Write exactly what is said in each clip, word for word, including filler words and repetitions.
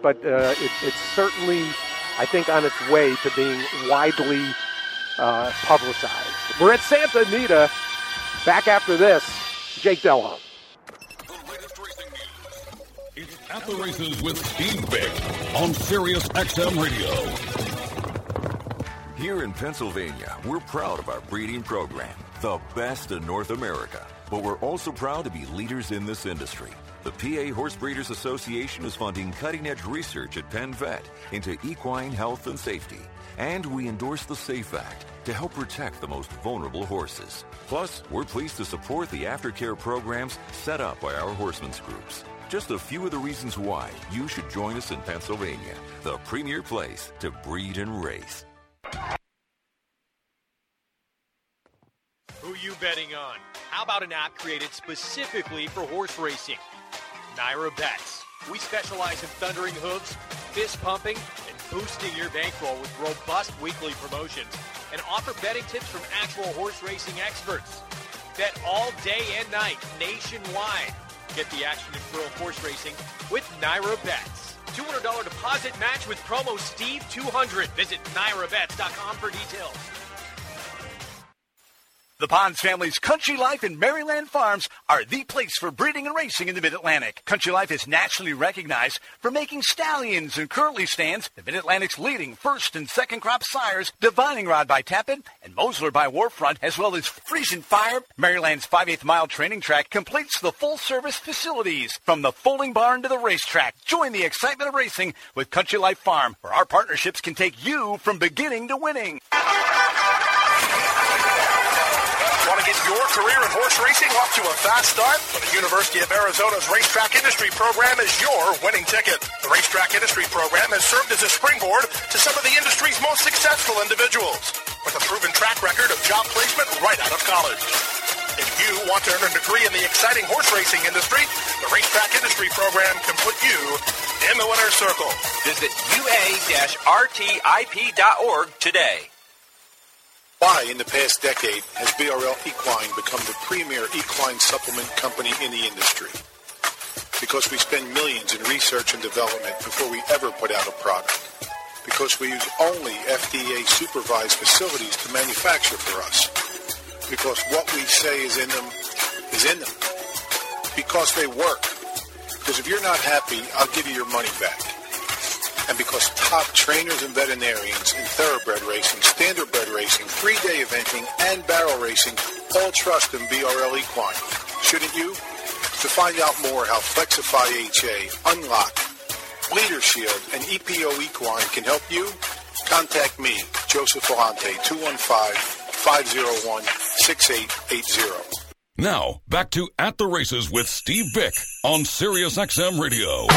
but uh, it, it's certainly, I think, on its way to being widely uh, publicized. We're at Santa Anita. Back after this, Jake Delhomme. The latest racing news. It's At the Races with Steve Vick on Sirius X M Radio. Here in Pennsylvania, we're proud of our breeding program, the best in North America. But we're also proud to be leaders in this industry. The P A Horse Breeders Association is funding cutting-edge research at Penn Vet into equine health and safety. And we endorse the SAFE Act to help protect the most vulnerable horses. Plus, we're pleased to support the aftercare programs set up by our horsemen's groups. Just a few of the reasons why you should join us in Pennsylvania, the premier place to breed and race. Who you betting on? How about an app created specifically for horse racing? Naira Bets. We specialize in thundering hooves, fist pumping, and boosting your bankroll with robust weekly promotions and offer betting tips from actual horse racing experts. Bet all day and night nationwide. Get the action and thrill of horse racing with Naira Bets. two hundred dollars deposit match with promo Steve two hundred. Visit Naira Bets dot com for details. The Ponds family's Country Life and Maryland Farms are the place for breeding and racing in the Mid-Atlantic. Country Life is nationally recognized for making stallions and curly stands, the Mid-Atlantic's leading first and second crop sires, Divining Rod by Tappan and Mosler by Warfront, as well as Freezing Fire. Maryland's five-eighths mile training track completes the full-service facilities from the folding barn to the racetrack. Join the excitement of racing with Country Life Farm, where our partnerships can take you from beginning to winning. Want to get your career in horse racing off to a fast start? Well, the University of Arizona's Racetrack Industry Program is your winning ticket. The Racetrack Industry Program has served as a springboard to some of the industry's most successful individuals, with a proven track record of job placement right out of college. If you want to earn a degree in the exciting horse racing industry, the Racetrack Industry Program can put you in the winner's circle. Visit U A R T I P dot org today. Why, in the past decade, has B R L Equine become the premier equine supplement company in the industry? Because we spend millions in research and development before we ever put out a product. Because we use only F D A-supervised facilities to manufacture for us. Because what we say is in them is in them. Because they work. Because if you're not happy, I'll give you your money back. And because top trainers and veterinarians in thoroughbred racing, standardbred racing, three-day eventing, and barrel racing all trust in B R L Equine. Shouldn't you? To find out more how Flexify H A, Unlock, Bleeder Shield, and E P O Equine can help you, contact me, Joseph Ferrante, two one five, five oh one, six eight eight zero. Now, back to At the Races with Steve Vick on Sirius X M Radio.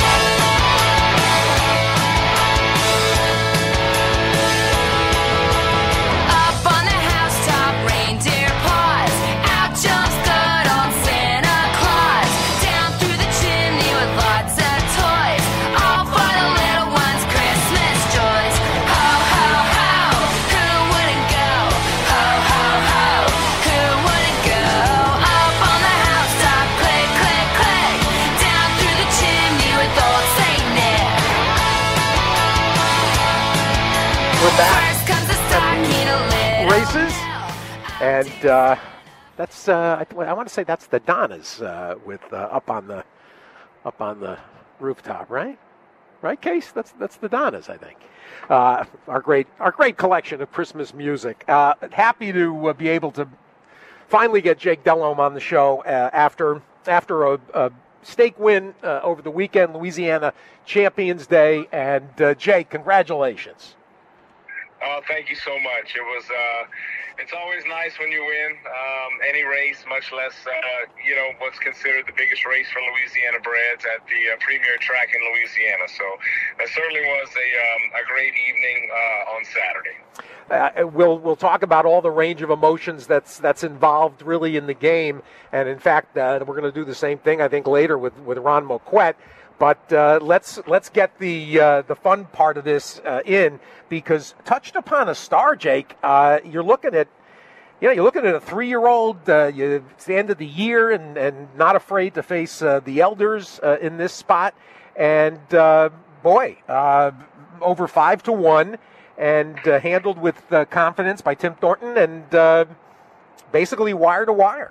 And uh, that's uh, I, I want to say that's the Donnas uh, with uh, up on the up on the rooftop, right? Right, Case? That's that's the Donnas, I think. Uh, our great our great collection of Christmas music. Uh, happy to uh, be able to finally get Jake Delhomme on the show uh, after after a, a stake win uh, over the weekend, Louisiana Champions Day. And uh, Jake, congratulations. Oh, thank you so much. It was. Uh, It's always nice when you win um, any race, much less, uh, you know, what's considered the biggest race for Louisiana breds at the uh, premier track in Louisiana. So that certainly was a, um, a great evening uh, on Saturday. Uh, we'll we'll talk about all the range of emotions that's that's involved really in the game, and in fact, uh, we're going to do the same thing I think later with, with Ron Moquette. But uh, let's let's get the uh, the fun part of this uh, in, because touched upon a star, Jake. Uh, you're looking at, you know, you're looking at a three-year-old. Uh, you, it's the end of the year, and, and not afraid to face uh, the elders uh, in this spot. And uh, boy, uh, over five to one, and uh, handled with uh, confidence by Tim Thornton, and uh, basically wire to wire.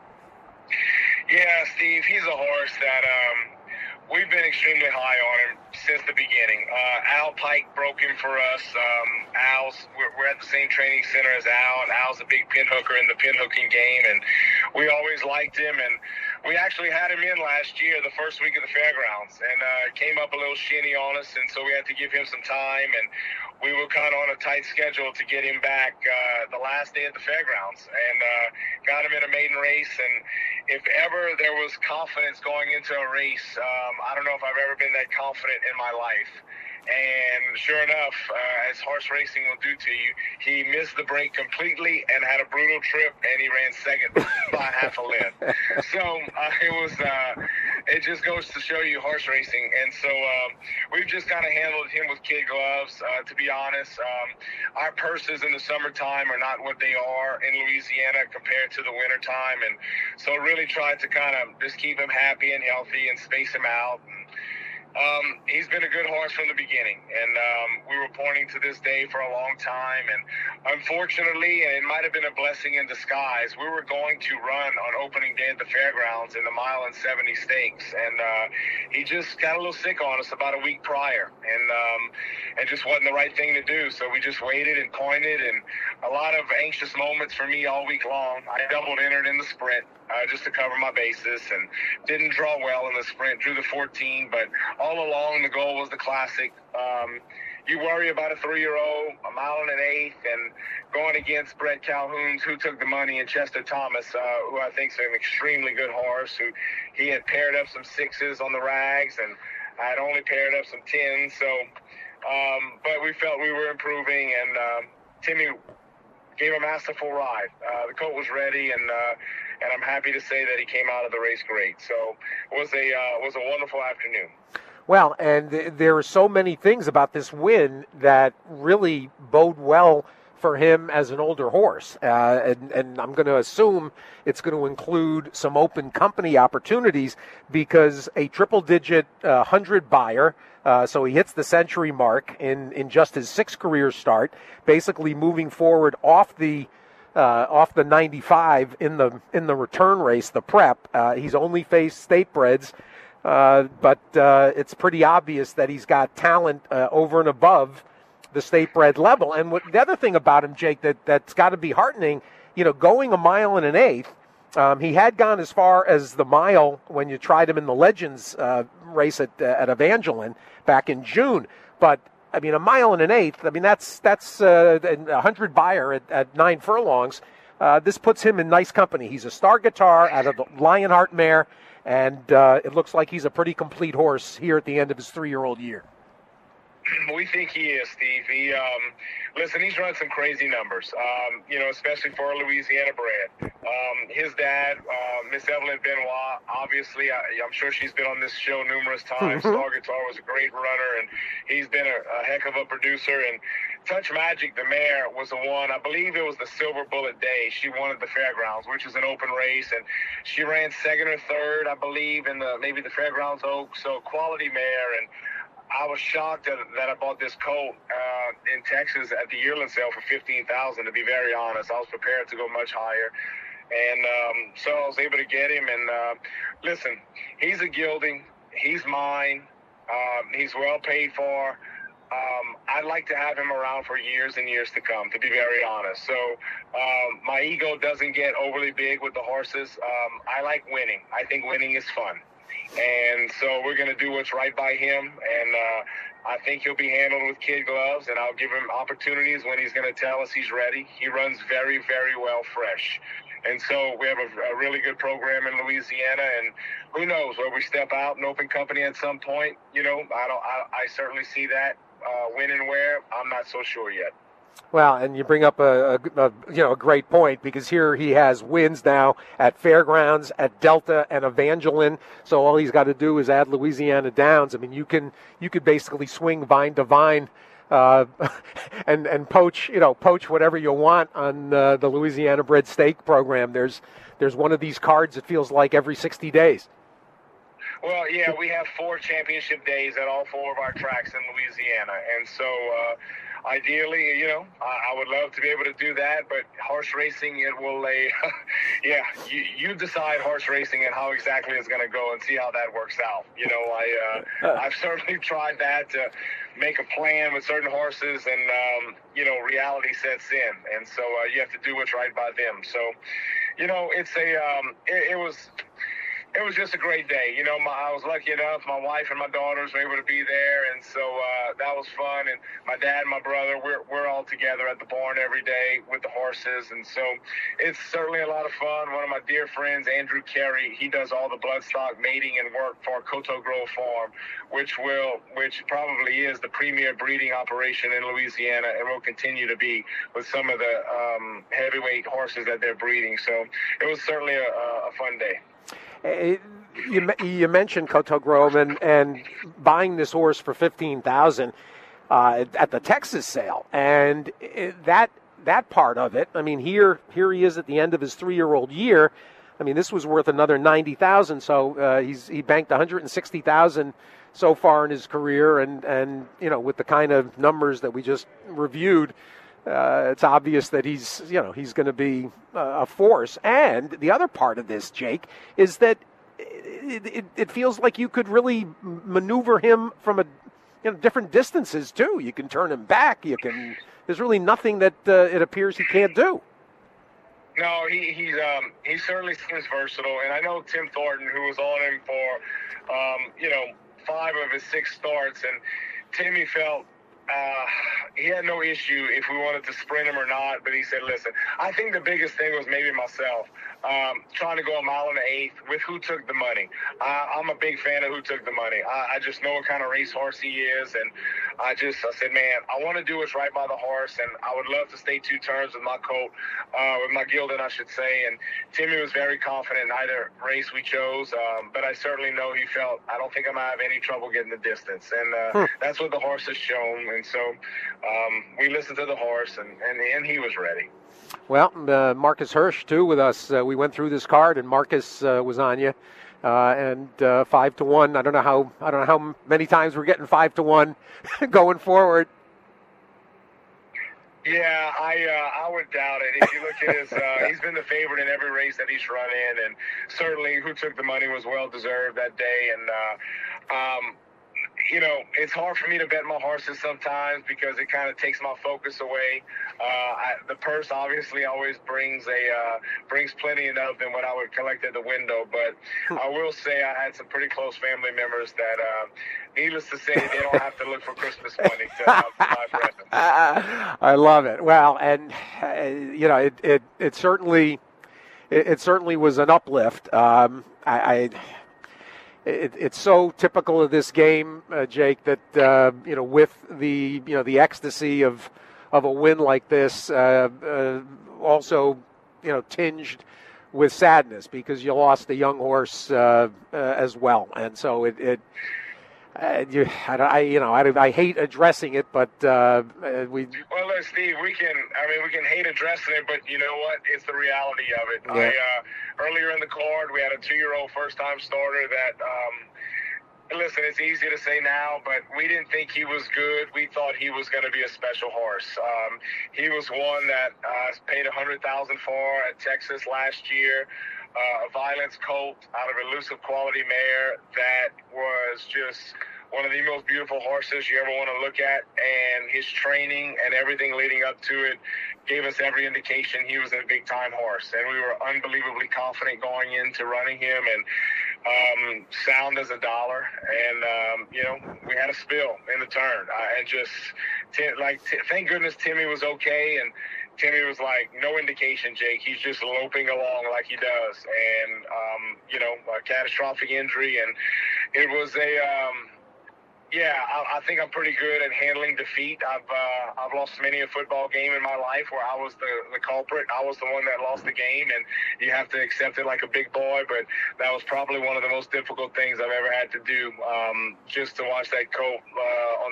Yeah, Steve, he's a horse that um, we've been extremely high on him since the beginning. Uh, Al Pike broke him for us. Um, Al's we're, we're at the same training center as Al, and Al's a big pin hooker in the pin hooking game, and we always liked him. And we actually had him in last year, the first week of the fairgrounds, and uh, came up a little shinny on us, and so we had to give him some time, and we were kind of on a tight schedule to get him back uh, the last day at the fairgrounds, and uh, got him in a maiden race. And if ever there was confidence going into a race, um, I don't know if I've ever been that confident in my life. And sure enough, uh, as horse racing will do to you, he missed the break completely and had a brutal trip, and he ran second by half a length. So uh, it was, uh, it just goes to show you horse racing. And so um, we've just kind of handled him with kid gloves, uh, to be honest. Um, our purses in the summertime are not what they are in Louisiana compared to the wintertime. And so really tried to kind of just keep him happy and healthy and space him out. And, Um, he's been a good horse from the beginning, and um, we were pointing to this day for a long time, and unfortunately, and it might have been a blessing in disguise, we were going to run on opening day at the fairgrounds in the mile and seventy stakes, and uh, he just got a little sick on us about a week prior, and um, it just wasn't the right thing to do, so we just waited and pointed, and a lot of anxious moments for me all week long. I doubled entered in the sprint, Uh, just to cover my bases, and didn't draw well in the sprint, drew the fourteen, but all along the goal was the classic. Um, you worry about a three-year-old, a mile and an eighth, and going against Brett Calhoun's, who took the money, and Chester Thomas, uh, who I think is an extremely good horse, who he had paired up some sixes on the rags, and I had only paired up some tens, so, um, but we felt we were improving, and uh, Timmy gave a masterful ride. Uh, the colt was ready, and uh, and I'm happy to say that he came out of the race great. So it was a uh, was a wonderful afternoon. Well, and th- there are so many things about this win that really bode well for him as an older horse, uh, and, and I'm going to assume it's going to include some open company opportunities, because a triple-digit uh, hundred buyer. Uh, so he hits the century mark in, in just his sixth career start, basically moving forward off the uh, off the ninety-five in the in the return race, the prep. Uh, he's only faced state breds, uh, but uh, it's pretty obvious that he's got talent uh, over and above the state bred level. And what, the other thing about him, Jake, that that's got to be heartening, you know, going a mile and an eighth. Um, he had gone as far as the mile when you tried him in the Legends uh, race at uh, at Evangeline back in June. But, I mean, a mile and an eighth, I mean, that's that's uh, a hundred buyer at, at nine furlongs. Uh, this puts him in nice company. He's a star guitar out of the Lionheart mare, and uh, it looks like he's a pretty complete horse here at the end of his three-year-old year. We think he is, Steve. He, um, listen, he's run some crazy numbers, um, you know, especially for a Louisiana bred. Um, his dad, uh, Miss Evelyn Benoit, obviously, I, I'm sure she's been on this show numerous times. Mm-hmm. Star Guitar was a great runner, and he's been a, a heck of a producer. And Touch Magic, the mare, was the one, I believe it was the Silver Bullet Day. She won at the fairgrounds, which is an open race, and she ran second or third, I believe, in the maybe the Fairgrounds Oak. So quality mare, and I was shocked that, that I bought this colt uh, in Texas at the yearling sale for fifteen thousand dollars, to be very honest. I was prepared to go much higher. And um, so I was able to get him. And uh, listen, he's a gelding. He's mine. Um, he's well paid for. Um, I'd like to have him around for years and years to come, to be very honest. So um, my ego doesn't get overly big with the horses. Um, I like winning. I think winning is fun. And so we're going to do what's right by him, and uh, I think he'll be handled with kid gloves, and I'll give him opportunities when he's going to tell us he's ready. He runs very, very well fresh. And so we have a, a really good program in Louisiana, and who knows, where we step out and open company at some point, you know, I don't. I, I certainly see that. Uh, when and where, I'm not so sure yet. Well, and you bring up a, a, a you know a great point, because here he has wins now at Fairgrounds, at Delta, and Evangeline. So all he's got to do is add Louisiana Downs. I mean, you can you could basically swing vine to vine, uh, and and poach you know poach whatever you want on uh, the Louisiana Bred Stake program. There's there's one of these cards. It feels like every sixty days. Well, yeah, we have four championship days at all four of our tracks in Louisiana. And so uh, ideally, you know, I, I would love to be able to do that. But horse racing, it will lay, yeah, you, you decide horse racing and how exactly it's going to go and see how that works out. You know, I, uh, I've certainly tried that to make a plan with certain horses, and, um, you know, reality sets in. And so uh, you have to do what's right by them. So, you know, it's a, um, it, it was... It was just a great day. You know, my, I was lucky enough. My wife and my daughters were able to be there, and so uh, that was fun. And my dad and my brother, we're, we're all together at the barn every day with the horses, and so it's certainly a lot of fun. One of my dear friends, Andrew Carey, he does all the bloodstock mating and work for Coteau Grove Farm, which will, which probably is the premier breeding operation in Louisiana, and will continue to be with some of the um, heavyweight horses that they're breeding. So it was certainly a, a fun day. You, you mentioned Coteau Grove and, and buying this horse for fifteen thousand dollars uh, at the Texas sale, and it, that that part of it. I mean, here here he is at the end of his three-year-old year. I mean, this was worth another ninety thousand dollars, so uh, he's he banked one hundred sixty thousand dollars so far in his career, and and you know, with the kind of numbers that we just reviewed. Uh, it's obvious that he's, you know, he's going to be uh, a force. And the other part of this, Jake, is that it, it, it feels like you could really maneuver him from a, you know, different distances too. You can turn him back. You can. There's really nothing that uh, it appears he can't do. No, he, he's um, he certainly seems versatile, and I know Tim Thornton, who was on him for, um, you know, five of his six starts, and Timmy felt. Uh, he had no issue if we wanted to sprint him or not, but he said, listen, I think the biggest thing was maybe myself, um, trying to go a mile and an eighth with Who Took the Money. Uh, I'm a big fan of Who Took the Money. I, I just know what kind of racehorse he is, and I just, I said, man, I want to do what's right by the horse, and I would love to stay two turns with my colt, uh, with my gelding, I should say, and Timmy was very confident in either race we chose, um, but I certainly know he felt, I don't think I'm going to have any trouble getting the distance, and uh, hmm. that's what the horse has shown. And so um, we listened to the horse, and, and, and he was ready. Well, uh, Marcus Hirsch, too, with us. Uh, we went through this card, and Marcus uh, was on you, uh, and uh, five to one. I don't know how I don't know how many times we're getting five to one going forward. Yeah, I uh, I would doubt it. If you look at his, uh, he's been the favorite in every race that he's run in, and certainly Who Took the Money was well deserved that day, and. Uh, um, You know, it's hard for me to bet my horses sometimes because it kind of takes my focus away. Uh, I, the purse obviously always brings a uh, brings plenty enough than what I would collect at the window. But I will say I had some pretty close family members that, uh, needless to say, they don't have to look for Christmas money to uh, buy presents. I love it. Well, and uh, you know, it it it certainly it, it certainly was an uplift. Um, I. I It, it's so typical of this game, uh, Jake, that uh, you know, with the you know the ecstasy of of a win like this, uh, uh, also you know tinged with sadness because you lost a young horse uh, uh, as well, and so it. it uh, you, I, I you know I, I hate addressing it, but uh, we. Well, look, Steve, we can. I mean, we can hate addressing it, but you know what? It's the reality of it. Yeah. I, uh, earlier in the card, we had a two-year-old first-time starter that. Um, Listen, it's easy to say now, but we didn't think he was good. We thought he was going to be a special horse. Um, he was one that uh, paid one hundred thousand dollars for at Texas last year. Uh, a Violence colt out of Elusive Quality Mare that was just one of the most beautiful horses you ever want to look at, and his training and everything leading up to it gave us every indication he was a big-time horse, and we were unbelievably confident going into running him, and um, sound as a dollar, and um, you know, we had a spill in the turn, uh, and just t- like t- thank goodness Timmy was okay, and Timmy was like, no indication, Jake. He's just loping along like he does, and um, you know, a catastrophic injury, and it was a. Um, Yeah, I, I think I'm pretty good at handling defeat. I've uh, I've lost many a football game in my life where I was the, the culprit. I was the one that lost the game, and you have to accept it like a big boy. But that was probably one of the most difficult things I've ever had to do, um, just to watch that colt uh, on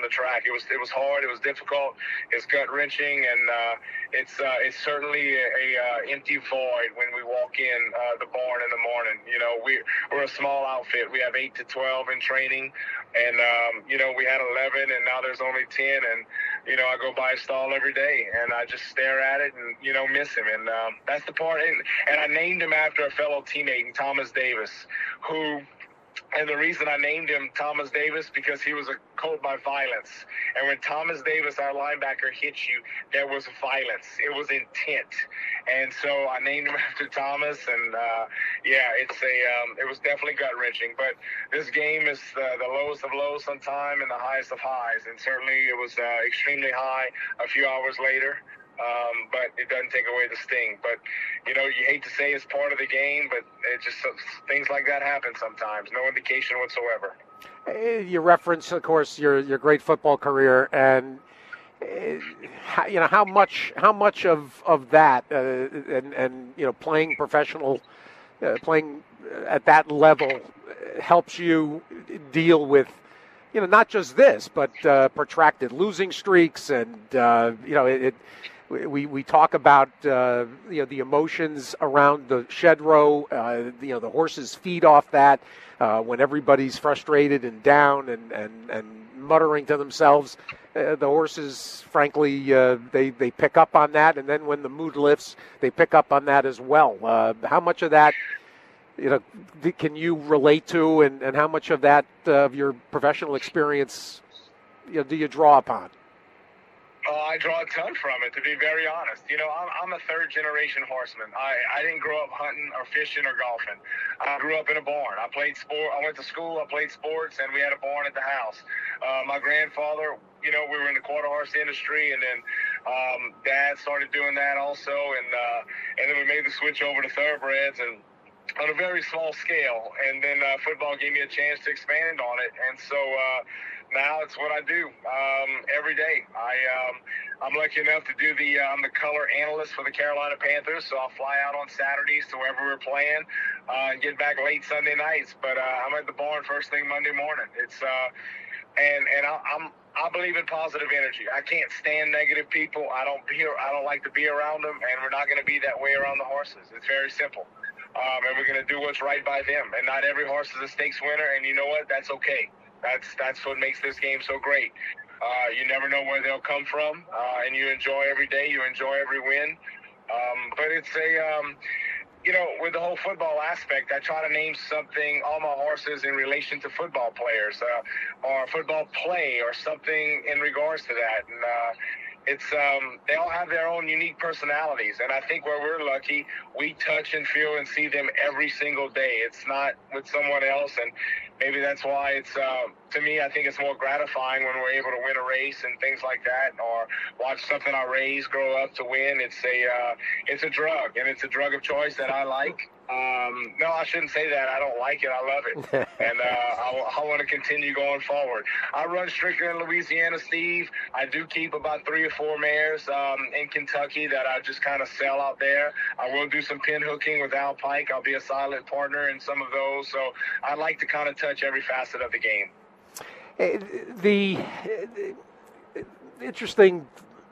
the track. It was it was hard. It was difficult. It's gut wrenching, and uh, it's uh, it's certainly a, a uh, empty void when we walk in uh, the barn in the morning. You know, we we're a small outfit. We have eight to twelve in training, and um, you know, we had eleven, and now there's only ten. And you know, I go by a stall every day, and I just stare at it, and you know, miss him. And um, that's the part. And, and I named him after a fellow teammate, Thomas Davis, who. And the reason I named him Thomas Davis, because he was a colt by violence. And when Thomas Davis, our linebacker, hits you, there was violence. It was intent. And so I named him after Thomas. And, uh, yeah, it's a, um, it was definitely gut-wrenching. But this game is uh, the lowest of lows sometime and the highest of highs. And certainly it was uh, extremely high a few hours later. Um, but it doesn't take away the sting. But, you know, you hate to say it's part of the game, but it just things like that happen sometimes. No indication whatsoever. You reference, of course, your your great football career, and uh, you know how much how much of of that uh, and and you know playing professional, uh, playing at that level helps you deal with. You know, not just this, but uh, protracted losing streaks, and uh, you know, it, it. We we talk about uh, you know the emotions around the shed row. Uh, you know, the horses feed off that uh, when everybody's frustrated and down and and, and muttering to themselves. Uh, the horses, frankly, uh, they they pick up on that, and then when the mood lifts, they pick up on that as well. Uh, how much of that? You know, can you relate to, and, and how much of that uh, of your professional experience, you know, do you draw upon? Oh, I draw a ton from it, to be very honest. You know, I'm, I'm a third-generation horseman. I, I didn't grow up hunting or fishing or golfing. I grew up in a barn. I played sport. I went to school. I played sports, and we had a barn at the house. Uh, my grandfather, you know, we were in the quarter horse industry, and then um, Dad started doing that also, and uh, and then we made the switch over to thoroughbreds, and on a very small scale, and then uh, football gave me a chance to expand on it, and so uh, now it's what I do um, every day. I um, I'm lucky enough to do the uh, I'm the color analyst for the Carolina Panthers, so I'll fly out on Saturdays to wherever we're playing uh, and get back late Sunday nights. But uh, I'm at the barn first thing Monday morning. It's uh, and and I, I'm. I believe in positive energy. I can't stand negative people. I don't be. I don't like to be around them, and we're not going to be that way around the horses. It's very simple. Um, and we're going to do what's right by them. And not every horse is a stakes winner, and you know what? That's okay. That's that's what makes this game so great. Uh, you never know where they'll come from, uh, and you enjoy every day. You enjoy every win. Um, but it's a, um, you know, with the whole football aspect, I try to name something, all my horses in relation to football players uh, or football play or something in regards to that. And uh, It's um, they all have their own unique personalities, and I think where we're lucky, we touch and feel and see them every single day. It's not with someone else, and maybe that's why it's uh, to me. I think it's more gratifying when we're able to win a race and things like that, or watch something I raised grow up to win. It's a uh, it's a drug, and it's a drug of choice that I like. Um, no, I shouldn't say that. I don't like it. I love it. and uh, I, I want to continue going forward. I run strictly in Louisiana, Steve. I do keep about three or four mares um, in Kentucky that I just kind of sell out there. I will do some pin hooking with Al Pike. I'll be a silent partner in some of those. So I like to kind of touch every facet of the game. The, the interesting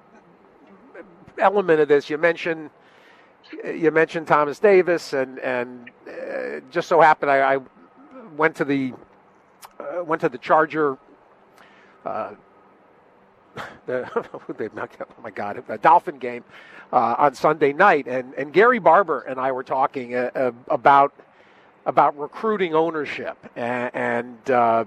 element of this, you mentioned You mentioned Thomas Davis, and and uh, just so happened I, I went to the uh, went to the Charger, uh, the oh my God, a Dolphin game uh, on Sunday night, and, and Gary Barber and I were talking uh, uh, about about recruiting ownership and, and uh,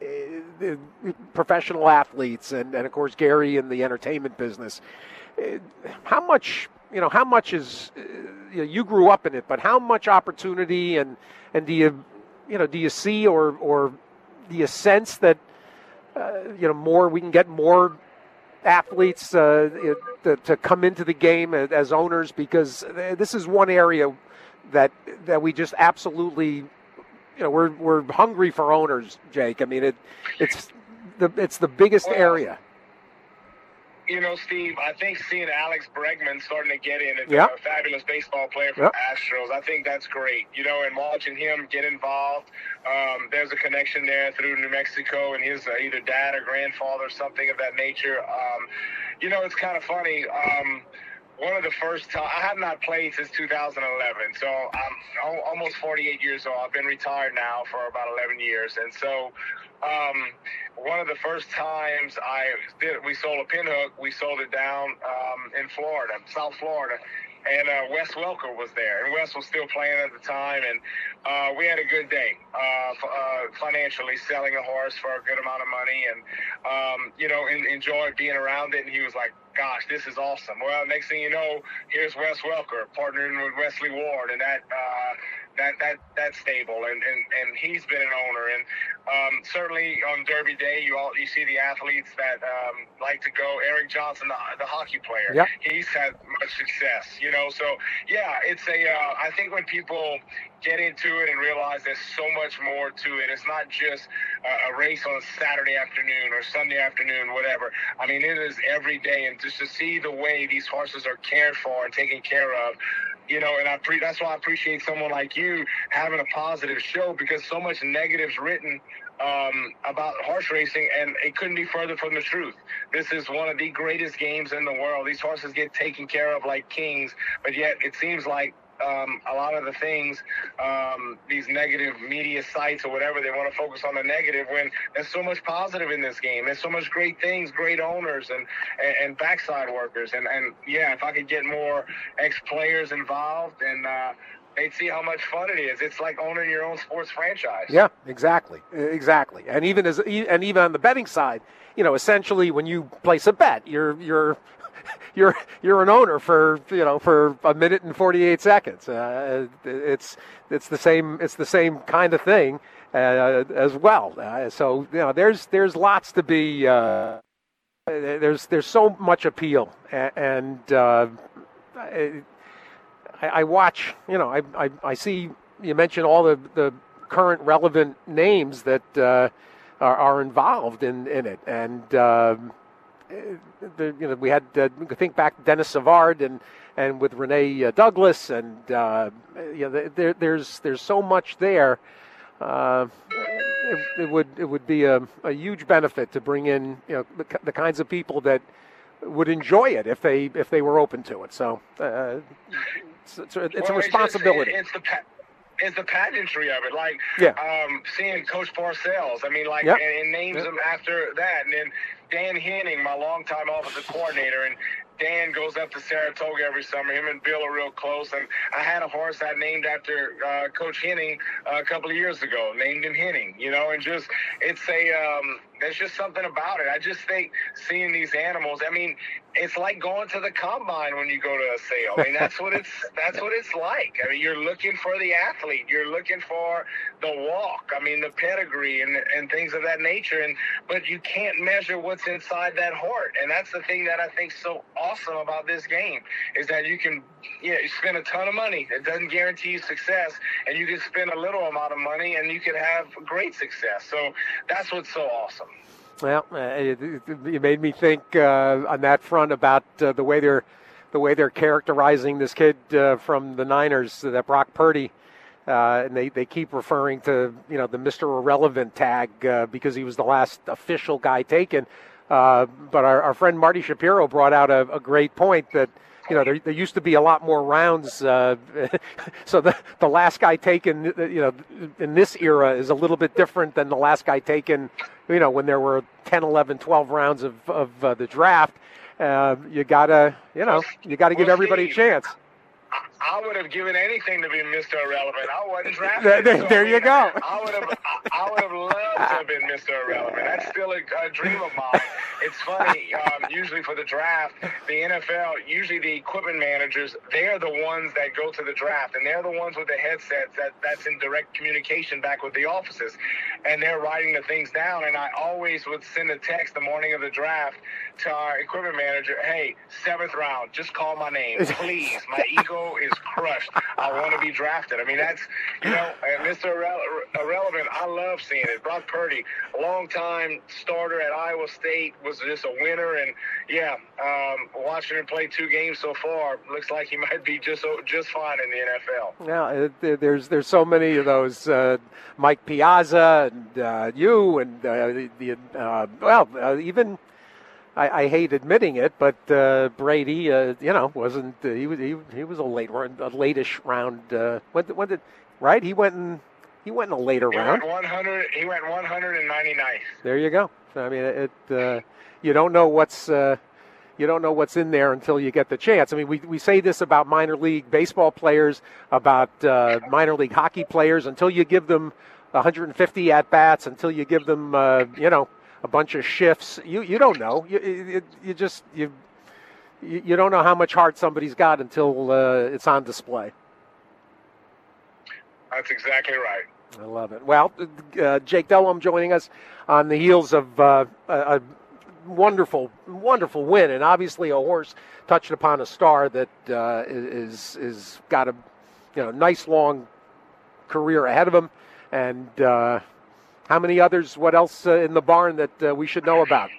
professional athletes, and, and of course Gary in the entertainment business. How much? You know, how much is, uh, you know, you grew up in it, but how much opportunity and, and do you, you know, do you see or, or do you sense that, uh, you know, more, we can get more athletes uh, to, to come into the game as, as owners, because this is one area that, that we just absolutely, you know, we're, we're hungry for owners, Jake. I mean, it, it's the, it's the biggest area. you know, Steve, I think seeing Alex Bregman starting to get in, a yep. fabulous baseball player for yep. Astros, I think that's great. You know, and watching him get involved, um, there's a connection there through New Mexico and his uh, either dad or grandfather, something of that nature. Um, you know, it's kind of funny. Um, One of the first times, I have not played since two thousand eleven, so I'm almost forty-eight years old. I've been retired now for about eleven years, and so um, one of the first times I did, we sold a pinhook, we sold it down um, in Florida, South Florida, and uh, Wes Welker was there, and Wes was still playing at the time, and uh, we had a good day uh, f- uh, financially, selling a horse for a good amount of money, and um, you know, in, enjoyed being around it. And he was like, "Gosh, this is awesome." Well, next thing you know, here's Wes Welker partnering with Wesley Ward, and that uh, that that that stable, and, and, and he's been an owner. And um, certainly on Derby Day, you all you see the athletes that um, like to go. Eric Johnson, the, the hockey player, yep. he's had much success. You know, so yeah, it's a. Uh, I think when people get into it and realize there's so much more to it. It's not just a, a race on a Saturday afternoon or Sunday afternoon, whatever. I mean, it is every day, and just to see the way these horses are cared for and taken care of, you know, and I pre- that's why I appreciate someone like you having a positive show, because so much negative's written um, about horse racing, and it couldn't be further from the truth. This is one of the greatest games in the world. These horses get taken care of like kings, but yet it seems like Um, a lot of the things, um, these negative media sites or whatever, they want to focus on the negative when there's so much positive in this game. There's so much great things, great owners and, and, and backside workers. And, and, yeah, if I could get more ex-players involved, and uh, they'd see how much fun it is. It's like owning your own sports franchise. Yeah, exactly. Exactly. And even as and even on the betting side, you know, essentially when you place a bet, you're you're – You're you're an owner for you know for a minute and forty-eight seconds. Uh, it's it's the same it's the same kind of thing uh, as well. Uh, so you know there's there's lots to be uh, there's there's so much appeal, and uh, I, I watch you know I, I I see you mentioned all the, the current relevant names that uh, are, are involved in, in it, and. Uh, The, you know, we had uh, think back to Dennis Savard and, and with Renee uh, Douglas, and uh, you know, there, there's there's so much there. Uh, it, it would it would be a, a huge benefit to bring in you know the, the kinds of people that would enjoy it if they if they were open to it. So uh, it's, it's, a, it's well, a responsibility. It's, just, it, it's the pa- it's the pageantry of it, like yeah. um, seeing Coach Parcells. I mean, like yep. and, and names yep. them after that, and then Dan Henning, my longtime offensive coordinator, and Dan goes up to Saratoga every summer. Him and Bill are real close, and I had a horse I named after uh, Coach Henning uh, a couple of years ago, named him Henning, you know, and just it's a um, there's just something about it. I just think seeing these animals, I mean, it's like going to the combine when you go to a sale. I mean, that's what it's that's what it's like. I mean, you're looking for the athlete, you're looking for the walk. I mean, the pedigree and and things of that nature, and but you can't measure what's inside that heart, and that's the thing that I think so awesome about this game is that you can, yeah, you spend a ton of money. It doesn't guarantee you success, and you can spend a little amount of money and you can have great success. So that's what's so awesome. Well, uh, it, it made me think uh, on that front about uh, the way they're the way they're characterizing this kid uh, from the Niners, that Brock Purdy, uh, and they, they keep referring to you know the Mister Irrelevant tag uh, because he was the last official guy taken. Uh, but our, our friend Marty Shapiro brought out a, a great point that you know there, there used to be a lot more rounds, uh, so the the last guy taken you know in this era is a little bit different than the last guy taken you know when there were ten, eleven, twelve rounds of of uh, the draft. Uh, you gotta you know you gotta give well, everybody Steve, a chance. I would have given anything to be Mister Irrelevant. I wasn't drafted. There, so, there you go. I would have, I, I would have loved to have been Mister Irrelevant. That's still a, a dream of mine. It's funny. Um, usually for the draft, the N F L, usually the equipment managers, they're the ones that go to the draft, and they're the ones with the headsets that that's in direct communication back with the offices, and they're writing the things down. And I always would send a text the morning of the draft to our equipment manager, hey, seventh round, just call my name, please. My ego is crushed. I want to be drafted. I mean, that's, you know, and Mister Irrele- irrelevant. I love seeing it. Brock Purdy, a long-time starter at Iowa State, was just a winner. And, yeah, um, watching him play two games so far, looks like he might be just just fine in the N F L. Yeah, it, there's there's so many of those. Uh, Mike Piazza and uh, you and uh, the, the uh, well, uh, even I, I hate admitting it, but uh, Brady, uh, you know, wasn't uh, he was he, he was a late a latish round. Uh, when, when did right? He went in he went in a later he round. Went one hundred. He went one hundred ninety-ninth. There you go. I mean, it. Uh, you don't know what's. Uh, You don't know what's in there until you get the chance. I mean, we, we say this about minor league baseball players, about uh, minor league hockey players. Until you give them one hundred fifty at-bats, until you give them, uh, you know, a bunch of shifts, you, you don't know. You, you, you just you you don't know how much heart somebody's got until uh, it's on display. That's exactly right. I love it. Well, uh, Jake Delhomme joining us on the heels of uh, a, a wonderful, wonderful win, and obviously a horse touched upon a star that uh, is is got a you know nice long career ahead of him. And uh, how many others? What else uh, in the barn that uh, we should know about?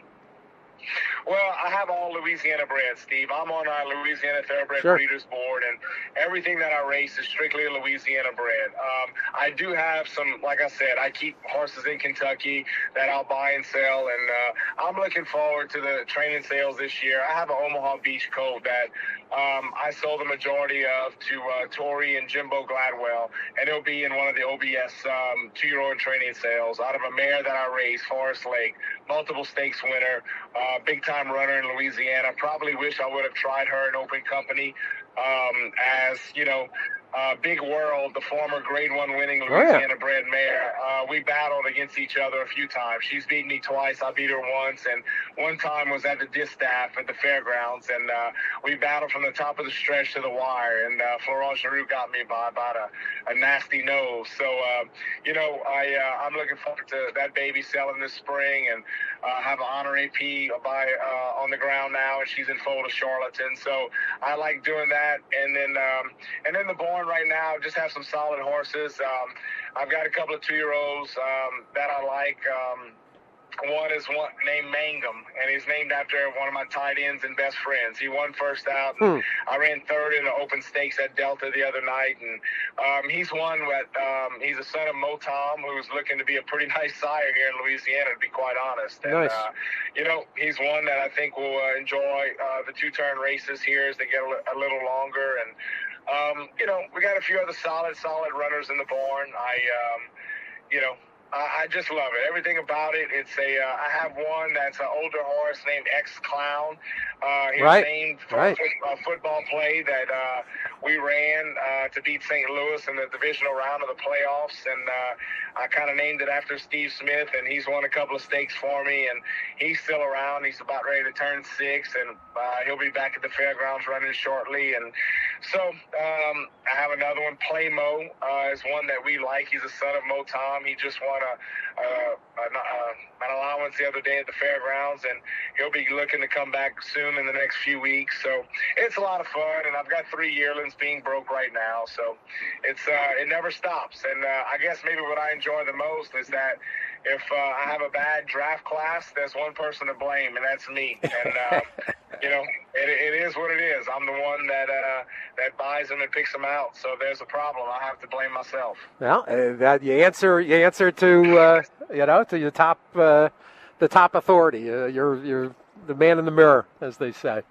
Well, I have all Louisiana bred, Steve. I'm on our Louisiana Thoroughbred Sure. Breeders Board, and everything that I race is strictly Louisiana bred. Um, I do have some, like I said, I keep horses in Kentucky that I'll buy and sell, and uh, I'm looking forward to the training sales this year. I have an Omaha Beach colt that um, I sold the majority of to uh, Tori and Jimbo Gladwell, and it'll be in one of the O B S um, two-year-old training sales out of a mare that I race, Forest Lake, multiple stakes winner, uh, big time runner in Louisiana. Probably wish I would have tried her in open company. Um, as you know, uh, Big World, the former Grade One winning Louisiana bred mare, uh, we battled against each other a few times. She's beaten me twice. I beat her once, and one time was at the distaff at the fairgrounds, and uh, we battled from the top of the stretch to the wire. And uh, Florent Giroux got me by about a, a nasty nose. So uh, you know, I uh, I'm looking forward to that baby selling this spring, and uh, have an honor A P by uh, on the ground now, and she's in foal to Charlatan. So I like doing that. And then, um, and then the barn right now, just have some solid horses. Um, I've got a couple of two-year-olds um, that I like. Um, one is one named Mangum, and he's named after one of my tight ends and best friends. He won first out. And Hmm. I ran third in the open stakes at Delta the other night, and um, he's one that um, he's a son of Mo Tom, who's looking to be a pretty nice sire here in Louisiana, to be quite honest. And, Nice. uh, you know, he's one that I think will uh, enjoy uh, the two-turn races here as they get a, li- a little longer. And, um, you know, we got a few other solid, solid runners in the barn. I, um, you know, I I just love it. Everything about it. It's a. Uh, I have one that's an older horse named X Clown. Uh, he Right, was named for right. a, foot, a football play that uh, we ran uh, to beat Saint Louis in the divisional round of the playoffs, and uh, I kind of named it after Steve Smith, and he's won a couple of stakes for me, and he's still around. He's about ready to turn six, and uh, he'll be back at the fairgrounds running shortly. And so um, I have another one. Playmo uh, is one that we like. He's a son of Mo Tom. He just won a, a, a, a an allowance the other day at the fairgrounds, and he'll be looking to come back soon in the next few weeks. So it's a lot of fun, and I've got three yearlings being broke right now, so it's uh, it never stops. And uh, I guess maybe what I enjoy the most is that if uh, I have a bad draft class, there's one person to blame, and that's me. And uh, you know, it, it is what it is. I'm the one that uh, that buys them and picks them out. So if there's a problem, I have to blame myself. Well, uh, that you answer you answer to uh, you know to your top uh, the top authority. Uh, you're you're the man in the mirror, as they say.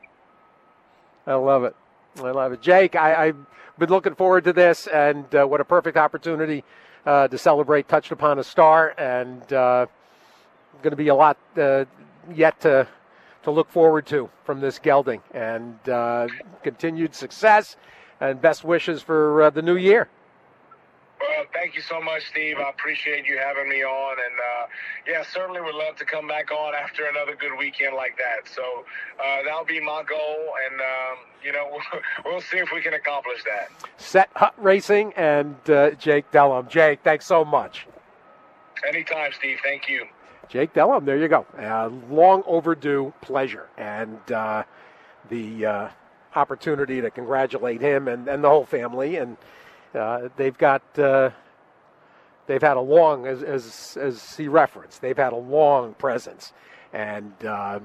I love it. I love it, Jake. I, I've been looking forward to this, and uh, what a perfect opportunity uh, to celebrate Touched Upon a Star, and uh, going to be a lot uh, yet to to look forward to from this gelding, and uh, continued success, and best wishes for uh, the new year. Well, thank you so much, Steve. I appreciate you having me on. And, uh, yeah, certainly would love to come back on after another good weekend like that. So uh, that'll be my goal. And, um, you know, we'll see if we can accomplish that. Set Hut Racing and uh, Jake Delhomme. Jake, thanks so much. Anytime, Steve. Thank you. Jake Delhomme, there you go. Uh, long overdue pleasure. And uh, the uh, opportunity to congratulate him and, and the whole family. And Uh, they've got uh, they've had a long, as as as he referenced, they've had a long presence, and um,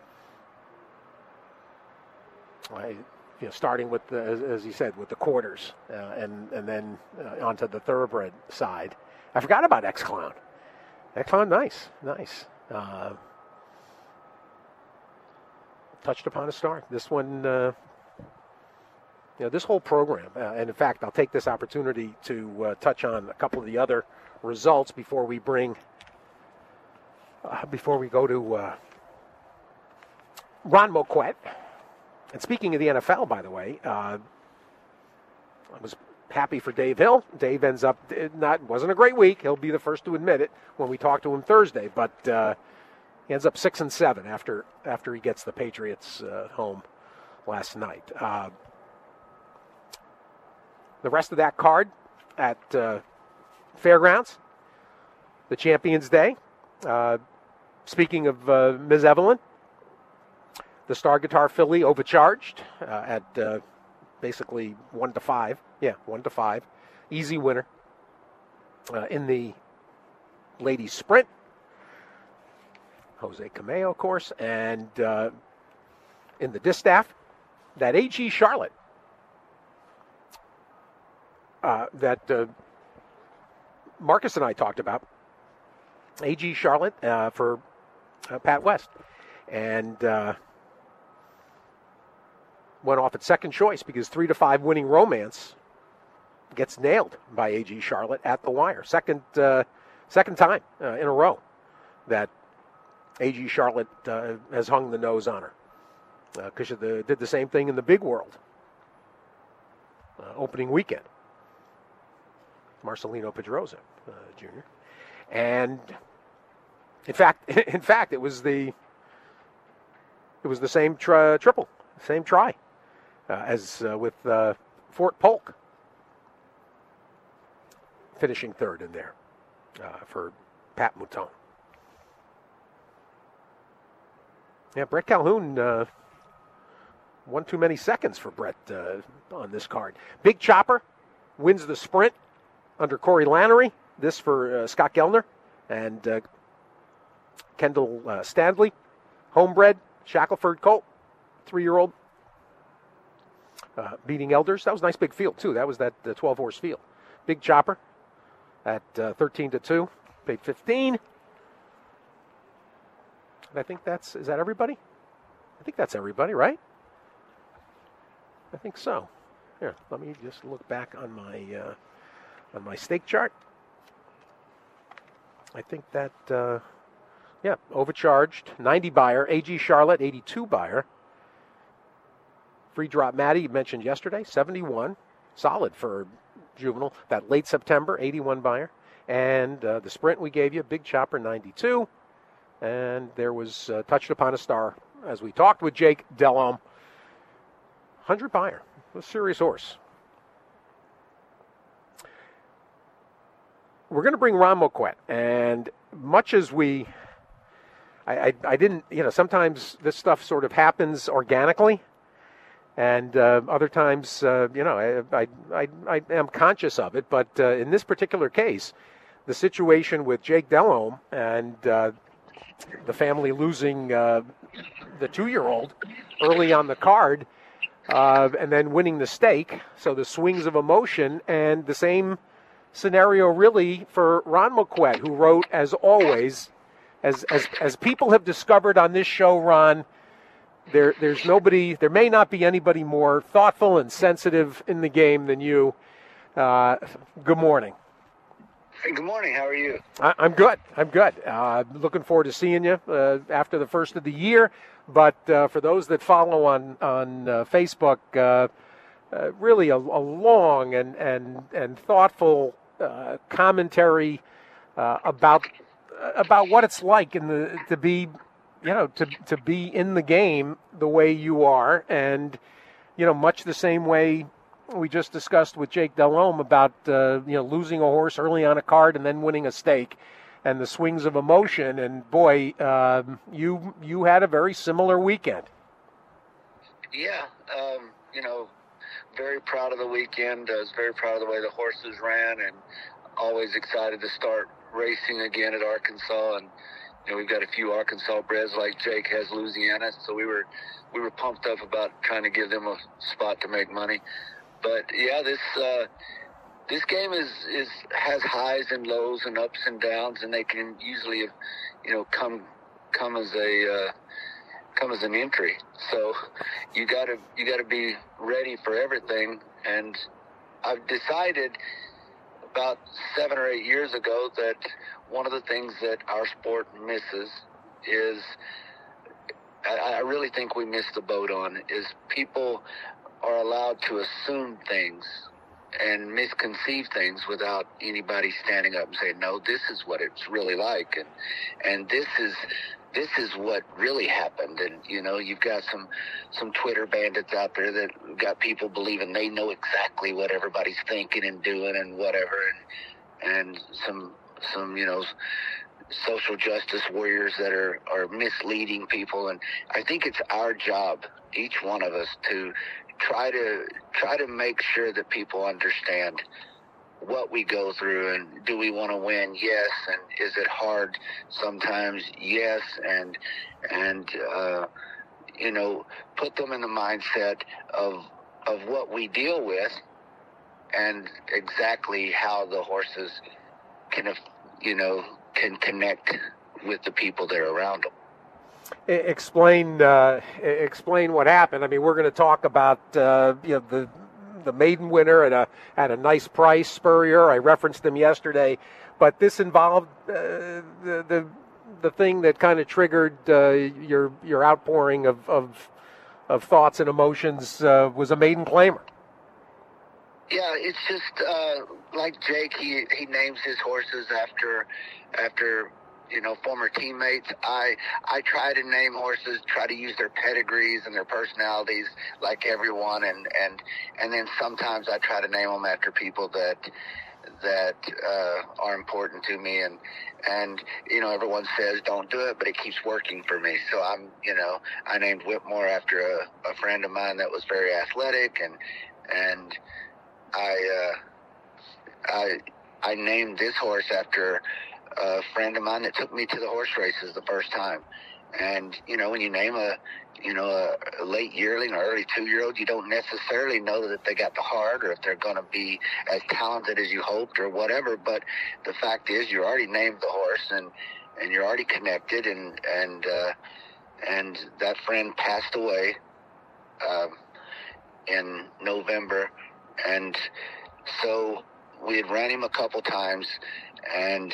I, you know, starting with the, as, as he said, with the quarters, uh, and and then uh, onto the thoroughbred side. I forgot about X-Clown. X-Clown, nice, nice. Uh, touched upon a star. This one, uh, you know, this whole program, uh, and in fact, I'll take this opportunity to uh, touch on a couple of the other results before we bring, uh, before we go to uh, Ron Moquett. And speaking of the N F L, by the way, uh, I was happy for Dave Hill. Dave ends up, not wasn't a great week. He'll be the first to admit it when we talk to him Thursday, but uh, he ends up six and seven after after he gets the Patriots uh, home last night. Uh, the rest of that card at uh, Fairgrounds, the Champions Day. Uh, speaking of uh, Miz Evelyn, the Star Guitar Philly overcharged uh, at uh, basically one to five. Yeah, one to five. Easy winner uh, in the ladies sprint. Jose Cameo, of course, and uh, in the distaff, that A G Charlotte uh, that uh, Marcus and I talked about. A G Charlotte uh, for uh, Pat West, and uh, went off at second choice because three to five winning Romance gets nailed by A G Charlotte at the wire. Second, uh, second time uh, in a row that A G Charlotte uh, has hung the nose on her, because uh, the did the same thing in the Big World uh, opening weekend. Marcelino Pedrosa uh, Junior And in fact, in fact, it was the it was the same tri- triple, same try uh, as uh, with uh, Fort Polk finishing third in there uh, for Pat Mouton. Yeah, Brett Calhoun, uh, one too many seconds for Brett uh, on this card. Big Chopper wins the sprint under Corey Lannery. This for uh, Scott Gellner and uh, Kendall uh, Standley. Homebred, Shackelford Colt, three-year-old, uh, beating Elders. That was a nice big field, too. That was that uh, twelve-horse field. Big Chopper at uh, thirteen to two, paid fifteen. And I think that's, is that everybody? I think that's everybody, right? I think so. Here, let me just look back on my uh, on my stake chart. I think that, uh, yeah, overcharged, ninety buyer, A G Charlotte, eighty-two buyer. Free drop Maddie, you mentioned yesterday, seventy-one. Solid for juvenile. That late September, eighty-one buyer. And uh, the sprint we gave you, Big Chopper, ninety-two. And there was uh, touched upon a star, as we talked with Jake Delhomme. one hundred buyer, a serious horse. We're going to bring Ron Moquett, and much as we, I, I, I didn't, you know, sometimes this stuff sort of happens organically, and uh, other times, uh, you know, I, I, I, I am conscious of it, but uh, in this particular case, the situation with Jake Delhomme and uh, the family losing uh, the two-year-old early on the card, uh, and then winning the stake, so the swings of emotion, and the same scenario really for Ron Moquett, who wrote, as always, as as as people have discovered on this show, Ron, there there's nobody, there may not be anybody more thoughtful and sensitive in the game than you. Uh, good morning. Hey, good morning. How are you? I, I'm good. I'm good. Uh, looking forward to seeing you uh, after the first of the year. But uh, for those that follow on on uh, Facebook, uh, uh, really a, a long and and and thoughtful uh, commentary uh, about about what it's like in the to be, you know, to to be in the game the way you are, and you know, much the same way we just discussed with Jake Delhomme about uh, you know, losing a horse early on a card and then winning a stake, and the swings of emotion. And boy, um, you you had a very similar weekend. Yeah, um, you know, very proud of the weekend. I was very proud of the way the horses ran, and always excited to start racing again at Arkansas, and you know, we've got a few Arkansas breds like Jake has Louisiana, so we were we were pumped up about trying to give them a spot to make money. But yeah, this uh, this game is, is has highs and lows and ups and downs, and they can usually, you know, come come as a uh, come as an entry. So you gotta you gotta be ready for everything. And I've decided about seven or eight years ago that one of the things that our sport misses is, I, I really think we missed the boat on, is people are allowed to assume things and misconceive things without anybody standing up and saying, no, this is what it's really like, and and this is this is what really happened. And you know, you've got some some Twitter bandits out there that got people believing they know exactly what everybody's thinking and doing and whatever, and and some some you know social justice warriors that are are misleading people. And I think it's our job, each one of us, to try to try to make sure that people understand what we go through, and do we want to win? Yes. And is it hard sometimes? Yes. And and uh, you know, put them in the mindset of of what we deal with, and exactly how the horses can, you know, can connect with the people that are around them. Explain uh, explain what happened. I mean, we're going to talk about uh, you know the the maiden winner at a at a nice price, Spurrier. I referenced him yesterday, but this involved uh, the the the thing that kind of triggered uh, your your outpouring of of, of thoughts and emotions uh, was a maiden claimer. Yeah, it's just uh, like Jake. He he names his horses after after. you know, former teammates. I I try to name horses, try to use their pedigrees and their personalities like everyone, and and and then sometimes I try to name them after people that that uh, are important to me, and and you know, everyone says don't do it, but it keeps working for me. So I'm you know I named Whitmore after a, a friend of mine that was very athletic, and and I uh, I I named this horse after a friend of mine that took me to the horse races the first time. And, you know, when you name a, you know, a, a late yearling or early two-year-old, you don't necessarily know that they got the heart or if they're going to be as talented as you hoped or whatever. But the fact is, you already named the horse, and, and you're already connected. And, and, uh, and that friend passed away uh, in November. And so we had ran him a couple times, and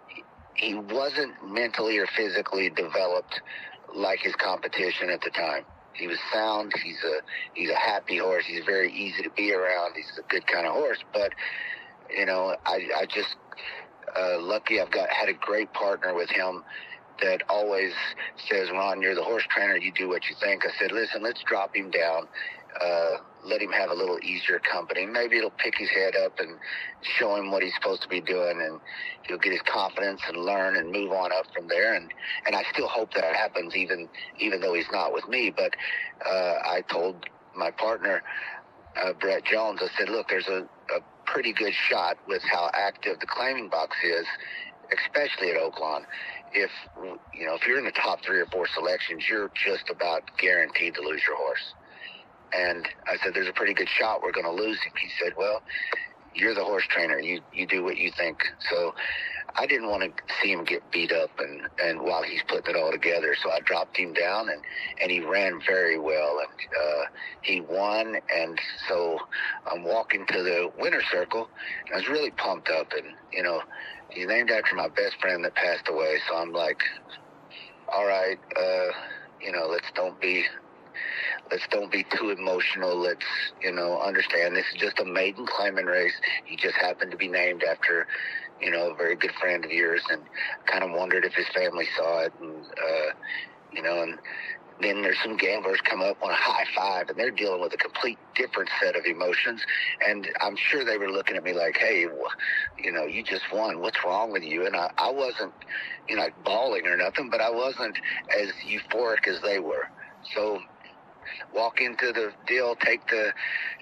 he wasn't mentally or physically developed like his competition at the time. He was sound. He's a he's a happy horse. He's very easy to be around. He's a good kind of horse. But you know, I I just uh, lucky I've got had a great partner with him that always says, Ron, you're the horse trainer. You do what you think. I said, listen, let's drop him down. Uh, let him have a little easier company. Maybe it'll pick his head up and show him what he's supposed to be doing, and he'll get his confidence and learn and move on up from there. And, and I still hope that happens, even even though he's not with me. But uh, I told my partner, uh, Brett Jones, I said, look, there's a, a pretty good shot with how active the claiming box is, especially at Oaklawn. If you know, if you're in the top three or four selections, you're just about guaranteed to lose your horse. And I said, there's a pretty good shot we're going to lose him. He said, well, you're the horse trainer. You you do what you think. So I didn't want to see him get beat up and, and while he's putting it all together. So I dropped him down, and, and he ran very well. And uh, he won. And so I'm walking to the winner's circle. And I was really pumped up. And, you know, he's named after my best friend that passed away. So I'm like, all right, uh, you know, let's don't be... Let's don't be too emotional. Let's, you know, understand this is just a maiden claiming race. He just happened to be named after, you know, a very good friend of yours, and kind of wondered if his family saw it. And, uh, you know, and then there's some gamblers come up on a high five, and they're dealing with a complete different set of emotions. And I'm sure they were looking at me like, hey, you know, you just won. What's wrong with you? And I, I wasn't, you know, bawling or nothing, but I wasn't as euphoric as they were. So walk into the deal, take the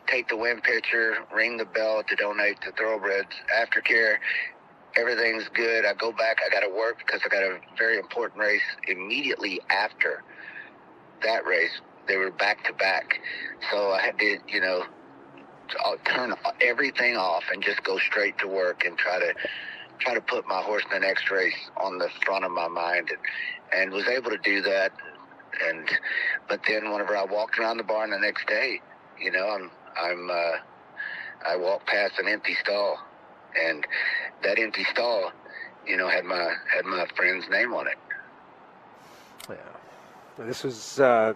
take the win picture, ring the bell to donate to Thoroughbreds Aftercare. Everything's good. I go back. I got to work because I got a very important race immediately after that race. They were back to back. So I had to, you know, I'll turn everything off and just go straight to work and try to try to put my horse in the next race on the front of my mind, and, and was able to do that. And but then whenever I walked around the barn the next day, you know, I'm I'm uh, I walked past an empty stall, and that empty stall, you know, had my had my friend's name on it. Yeah, this was. Uh,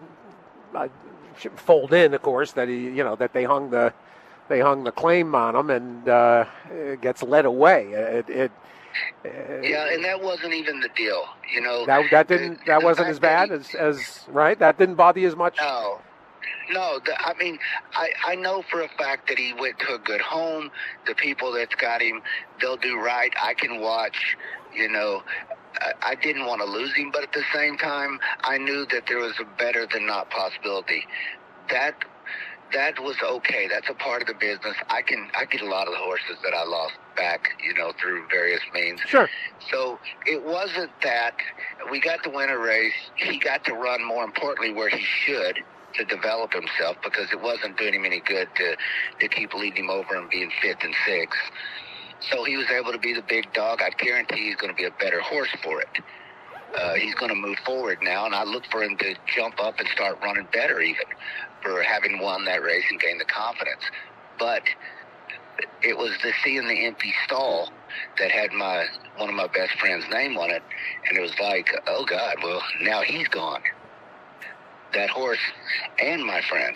I should fold in, of course, that he, you know, that they hung the, they hung the claim on him, and uh, it gets led away. It, it uh, yeah, and that wasn't even the deal, you know. That that didn't, that wasn't as bad as, as right. That didn't bother you as much. No, no. The, I mean, I I know for a fact that he went to a good home. The people that's got him, they'll do right. I can watch, you know. I didn't want to lose him, but at the same time, I knew that there was a better than not possibility. That that was okay. That's a part of the business. I can I get a lot of the horses that I lost back, you know, through various means. Sure. So it wasn't that we got to win a race. He got to run, more importantly, where he should to develop himself, because it wasn't doing him any good to to keep leading him over and being fifth and sixth. So he was able to be the big dog. I guarantee he's going to be a better horse for it. Uh, he's going to move forward now, and I look for him to jump up and start running better even for having won that race and gained the confidence. But it was the seeing the empty stall that had my one of my best friend's name on it, and it was like, oh, God, well, now he's gone. That horse and my friend.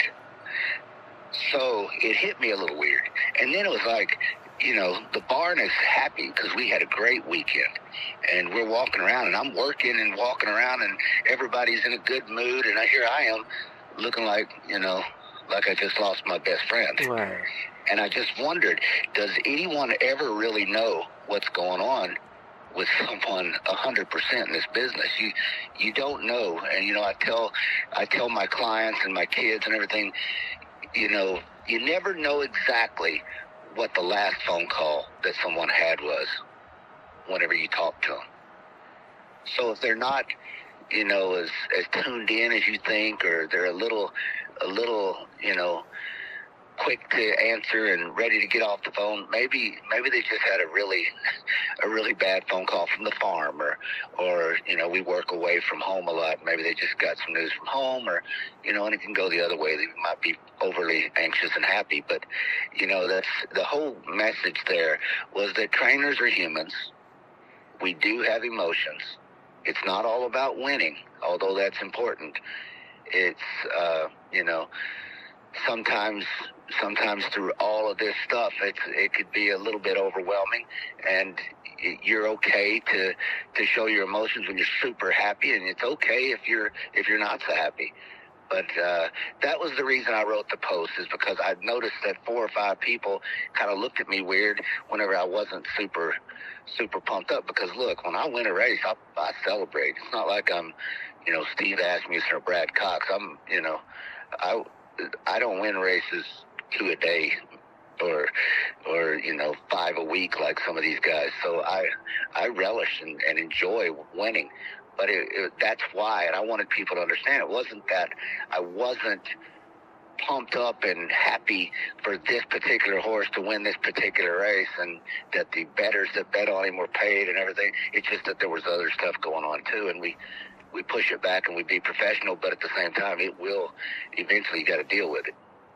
So it hit me a little weird. And then it was like, you know, the barn is happy because we had a great weekend, and we're walking around, and I'm working and walking around, and everybody's in a good mood, and here I am looking like, you know, like I just lost my best friend. Right. And I just wondered, does anyone ever really know what's going on with someone a hundred percent in this business? You you don't know. And, you know, I tell I tell my clients and my kids and everything, you know, you never know exactly what the last phone call that someone had was whenever you talk to them. So if they're not, you know, as, as tuned in as you think, or they're a little, a little, you know, quick to answer and ready to get off the phone, maybe maybe they just had a really a really bad phone call from the farm, or or you know, we work away from home a lot, maybe they just got some news from home, or you know, and it can go the other way. They might be overly anxious and happy, but you know, that's the whole message there, was that trainers are humans. We do have emotions. It's not all about winning, although that's important. It's uh you know, sometimes sometimes through all of this stuff, it's, it could be a little bit overwhelming, and you're okay to to show your emotions when you're super happy, and it's okay if you're if you're not so happy. But uh, that was the reason I wrote the post, is because I noticed that four or five people kind of looked at me weird whenever I wasn't super super pumped up. Because look, when I win a race, I, I celebrate. It's not like I'm, you know, Steve Asmussen or Brad Cox. I'm, you know, I I don't win races two a day or or you know, five a week like some of these guys. So I I relish and, and enjoy winning, but it, it, that's why. And I wanted people to understand, it wasn't that I wasn't pumped up and happy for this particular horse to win this particular race, and that the bettors that bet on him were paid and everything. It's just that there was other stuff going on too, and we we push it back and we be professional, but at the same time, it will eventually, you got to deal with it.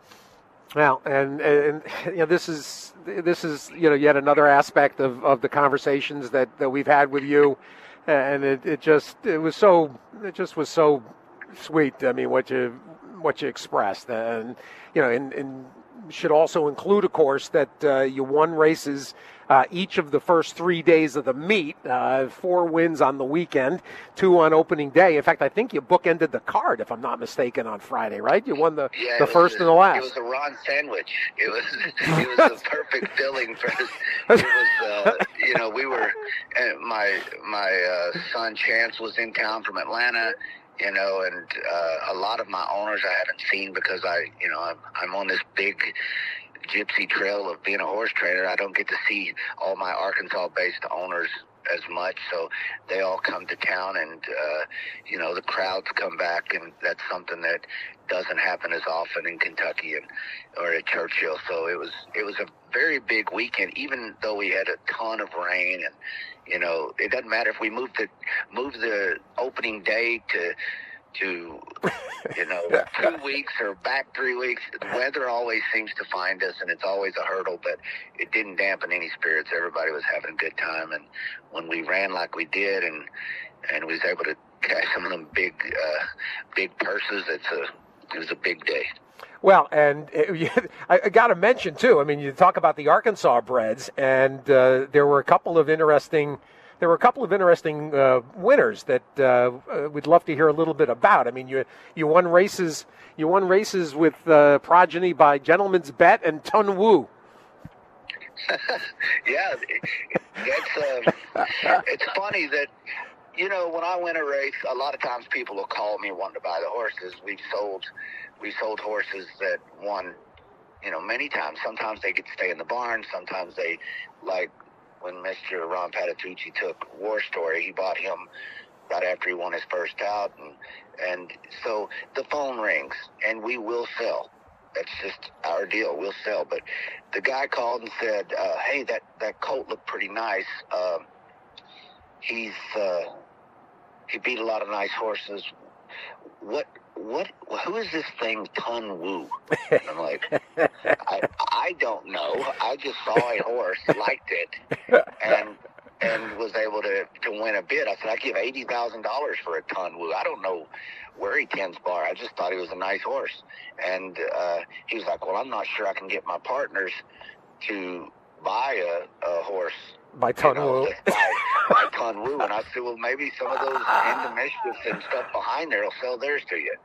Well, and, and you know, this is this is you know, yet another aspect of, of the conversations that, that we've had with you, and it, it just it was so it just was so sweet. I mean, what you what you expressed, and you know, and, and should also include, of course, that uh, you won races uh, each of the first three days of the meet, uh, four wins on the weekend, two on opening day. In fact, I think you bookended the card, if I'm not mistaken, on Friday, right? You won the, yeah, the first a, and the last. It was a Ron sandwich. It was it was the perfect filling for this. It was, uh, you know, we were, uh, my my uh, son Chance was in town from Atlanta, you know, and uh, a lot of my owners I haven't seen because I, you know, I'm, I'm on this big gypsy trail of being a horse trainer. I don't get to see all my Arkansas-based owners as much, so they all come to town, and uh, you know, the crowds come back, and that's something that doesn't happen as often in Kentucky and or at Churchill. So it was it was a very big weekend, even though we had a ton of rain, and you know, it doesn't matter if we moved the move the opening day to to you know two weeks or back three weeks. The weather always seems to find us, and it's always a hurdle, but it didn't dampen any spirits. Everybody was having a good time, and when we ran like we did, and and was able to cash some of them big uh, big purses, it's a it was a big day. Well, and it, I got to mention, too, I mean, you talk about the Arkansas breds, and uh, there were a couple of interesting there were a couple of interesting uh, winners that uh, we'd love to hear a little bit about. I mean, you you won races you won races with uh, progeny by Gentleman's Bet and Tun Wu. Yeah, it's uh, it's funny that, you know, when I win a race, a lot of times people will call me wanting to buy the horses. We've sold we sold horses that won, you know, many times. Sometimes they get to stay in the barn. Sometimes they, like when Mister Ron Patitucci took War Story, he bought him right after he won his first out. And, and so the phone rings, and we will sell. That's just our deal. We'll sell. But the guy called and said, uh, hey, that, that colt looked pretty nice. Uh, he's uh, he beat a lot of nice horses. What what who is this thing Tun Wu? And I'm like, I I don't know. I just saw a horse, liked it, and and was able to, to win a bid. I said, I give eighty thousand dollars for a Tun Wu. I don't know where he tends bar. I just thought he was a nice horse. And uh, he was like, well, I'm not sure I can get my partners to buy a, a horse by Tun Wu. By, by Tun Wu. And I said, well, maybe some of those Indomiscus and stuff behind there will sell theirs to you.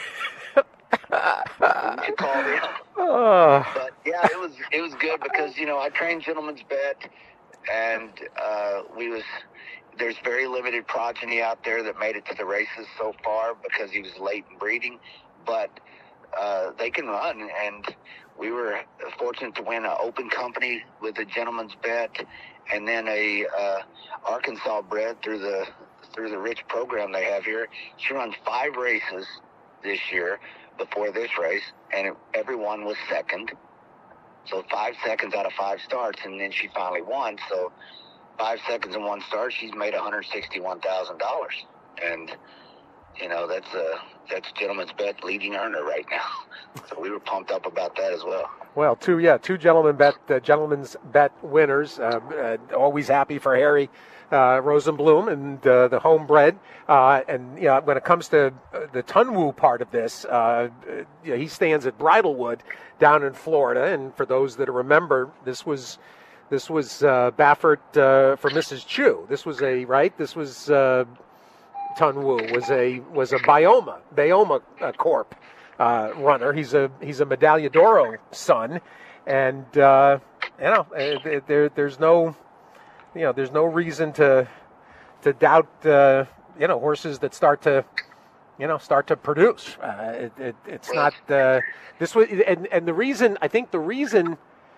You should call them. Uh. But yeah, it was it was good because, you know, I trained Gentleman's Bet, and uh, we was there's very limited progeny out there that made it to the races so far because he was late in breeding, but uh, they can run, and we were fortunate to win an open company with a Gentleman's Bet, and then a uh, Arkansas bred through the through the Rich program they have here. She ran five races this year before this race, and everyone was second. So five seconds out of five starts, and then she finally won. So five seconds and one start, she's made one hundred sixty-one thousand dollars, and you know that's a that's Gentleman's Bet leading earner right now. So we were pumped up about that as well. Well, two yeah, two Gentleman Bet uh, Gentleman's Bet winners. Uh, uh, always happy for Harry uh, Rosenblum and uh, the homebred. Uh, and you know, when it comes to the Tun Wu part of this, uh, you know, he stands at Bridlewood down in Florida. And for those that remember, this was. This was uh, Baffert uh, for Missus Chu. This was a right. This was uh, Tun Wu was a was a Bioma Bioma uh, Corp uh, runner. He's a he's a Medaglia d'Oro son, and uh, you know there there's no you know there's no reason to to doubt uh, you know horses that start to you know start to produce. Uh, it, it, it's not uh, this was and and the reason I think the reason.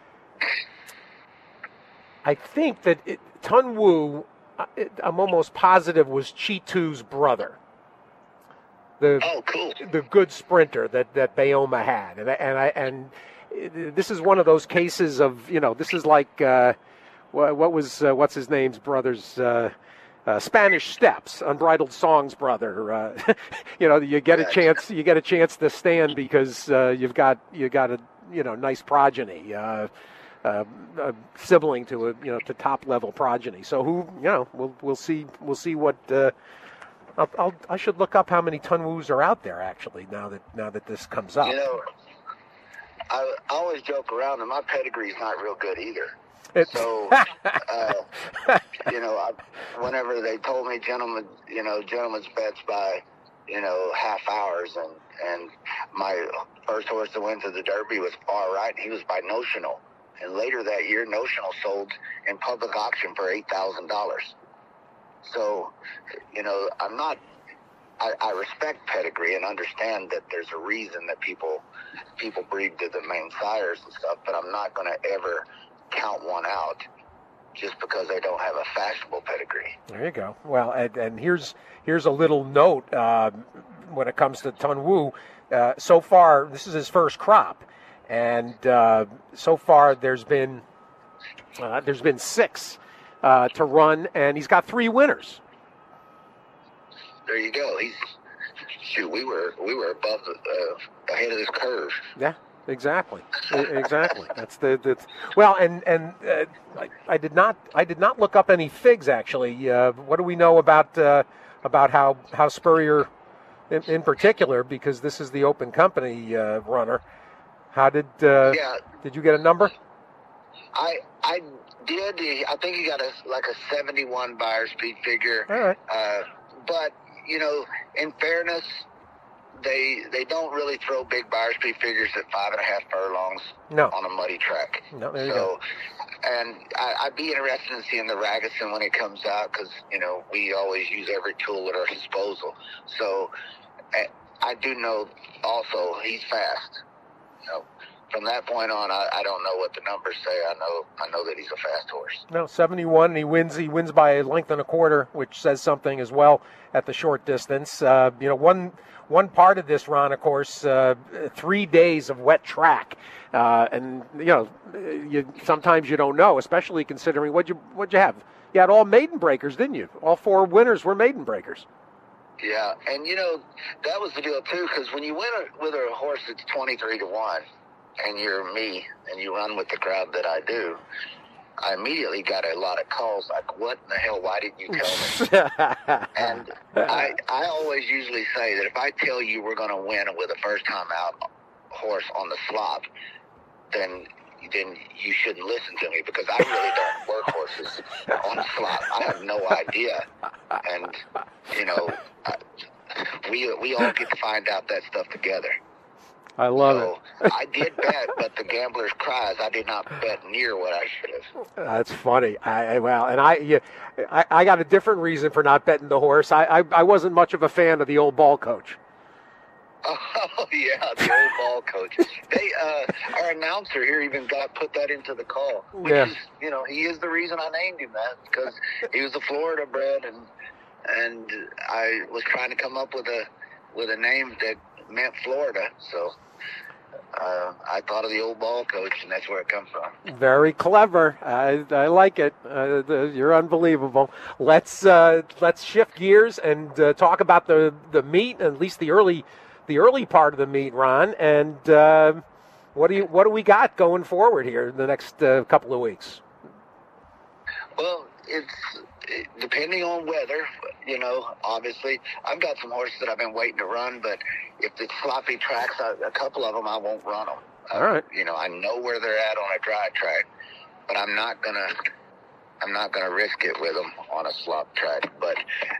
I think that it, Tun Wu, it, I'm almost positive, was Chitu's brother. The, oh, cool. The good sprinter that, that Bioma had. And I, and I and this is one of those cases of, you know, this is like, uh, what, what was, uh, what's his name's brother's, uh, uh, Spanish Steps, Unbridled Song's brother. Uh, you know, you get a chance, you get a chance to stand because uh, you've got, you got a, you know, nice progeny. Uh, Uh, a sibling to a you know to top level progeny. So who you know we'll we'll see we'll see what uh, I'll, I'll I should look up how many Tun Wus are out there actually now that now that this comes up. You know, I, I always joke around, and my pedigree's not real good either. It's so uh, you know, I, whenever they told me gentlemen, you know, Gentleman's Bets by you know half hours, and and my first horse that went to the Derby was Far Right, and he was by Notional. And later that year, Notional sold in public auction for eight thousand dollars. So, you know, I'm not I, I respect pedigree and understand that there's a reason that people people breed to the main sires and stuff, but I'm not going to ever count one out just because they don't have a fashionable pedigree. There you go. Well, and, and here's here's a little note uh, when it comes to Tun Wu. Uh, so far, this is his first crop, and uh, so far there's been uh, there's been six uh, to run, and he's got three winners. There you go. He's shoot. We were we were above the uh, ahead of this curve. Yeah, exactly, exactly. That's the that's well, and and uh, I, I did not I did not look up any figs actually. Uh, what do we know about uh, about how how Spurrier, in, in particular, because this is the Open Company uh, runner. How did uh, yeah. did you get a number? I I did. I think he got a like a seventy-one buyer speed figure. All right. Uh, but you know, in fairness, they they don't really throw big buyer speed figures at five and a half furlongs no. on a muddy track. No, there you so, go. And I, I'd be interested in seeing the Ragusan when it comes out because, you know, we always use every tool at our disposal. So I, I do know also he's fast. You know, from that point on, I, I don't know what the numbers say. I know I know that he's a fast horse. No, seventy-one, and he wins. He wins by a length and a quarter, which says something as well at the short distance. Uh, you know, one one part of this, Ron, of course, uh, three days of wet track, uh, and you know, you sometimes you don't know, especially considering what you what you have. You had all maiden breakers, didn't you? All four winners were maiden breakers. Yeah, and you know that was the deal too, because when you win a, with a horse that's twenty-three to one. And you're me, and you run with the crowd that I do, I immediately got a lot of calls like, what in the hell, why didn't you tell me? And I I always usually say that if I tell you we're going to win with a first-time out horse on the slop, then then you shouldn't listen to me because I really don't work horses on the slop. I have no idea. And, you know, I, we we all get to find out that stuff together. I love so it. I did bet, but the gambler's cries, I did not bet near what I should have. That's funny. I, well, and I, you, I, I got a different reason for not betting the horse. I, I, I wasn't much of a fan of the old ball coach. Oh yeah, the old ball coach. They, uh, our announcer here even got put that into the call. Which yeah. is, you know, he is the reason I named him that because he was a Florida bred, and and I was trying to come up with a with a name that meant Florida, so. Uh, I thought of the old ball coach, and that's where it comes from. Very clever. I, I like it. Uh, the, you're unbelievable. Let's uh, let's shift gears and uh, talk about the, the meet, at least the early the early part of the meet, Ron. And uh, what do you what do we got going forward here in the next uh, couple of weeks? Well, it's it, depending on weather. You know, obviously, I've got some horses that I've been waiting to run, but if it's sloppy tracks, I, a couple of them I won't run them. All right. Uh, you know, I know where they're at on a dry track, but I'm not gonna, I'm not gonna risk it with them on a slop track. But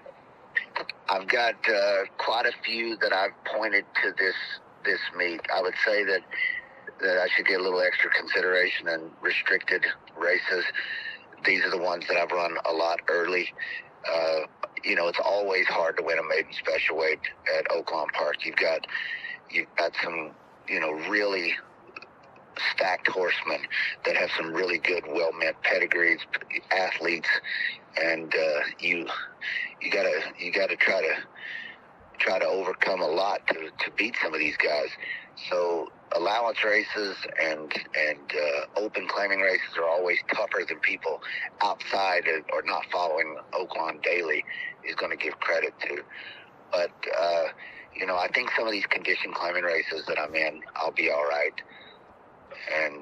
I've got uh, quite a few that I've pointed to this this meet. I would say that that I should get a little extra consideration in restricted races. These are the ones that I've run a lot early. Uh, you know, it's always hard to win a maiden special weight at Oaklawn Park. You've got, you've got some, you know, really stacked horsemen that have some really good, well-meant pedigrees, athletes, and uh, you, you gotta, you gotta try to, try to overcome a lot to, to beat some of these guys. So allowance races and and uh, open claiming races are always tougher than people outside or not following Oaklawn daily is going to give credit to. But, uh, you know, I think some of these condition claiming races that I'm in, I'll be all right. And